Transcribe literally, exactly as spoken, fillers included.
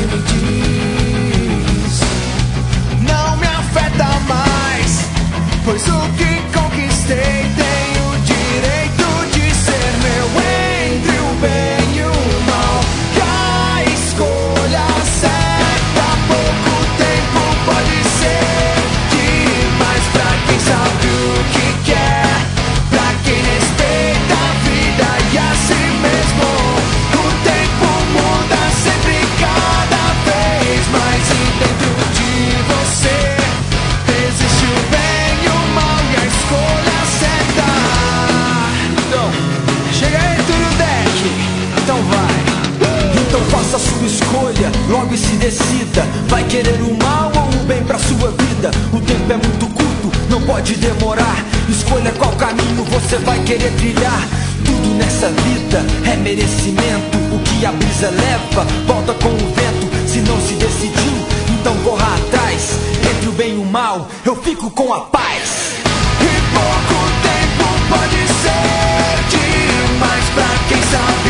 me diz. Não me afeta mais, pois o que conquistei tem o direito de ser meu. Entre o bem e o mal, que a escolha certa. Pouco tempo pode ser demais pra quem sabe o que quer, pra quem respeita a vida e a si mesmo. O tempo muda sempre, cada vez mais, e dentro de você existe o bem e o mal e a escolha certa. Então, chega aí, Túlio Deck, então vai. Então faça a sua escolha, logo e se decida. Vai querer o mal ou o bem pra sua vida? O tempo é muito curto, não pode demorar. Escolha qual caminho você vai querer trilhar. Tudo nessa vida é merecimento. O que a brisa leva, volta com o vento. Se não se decidiu, então corra atrás. Entre o bem e o mal, eu fico com a paz. E pouco tempo pode ser demais pra quem sabe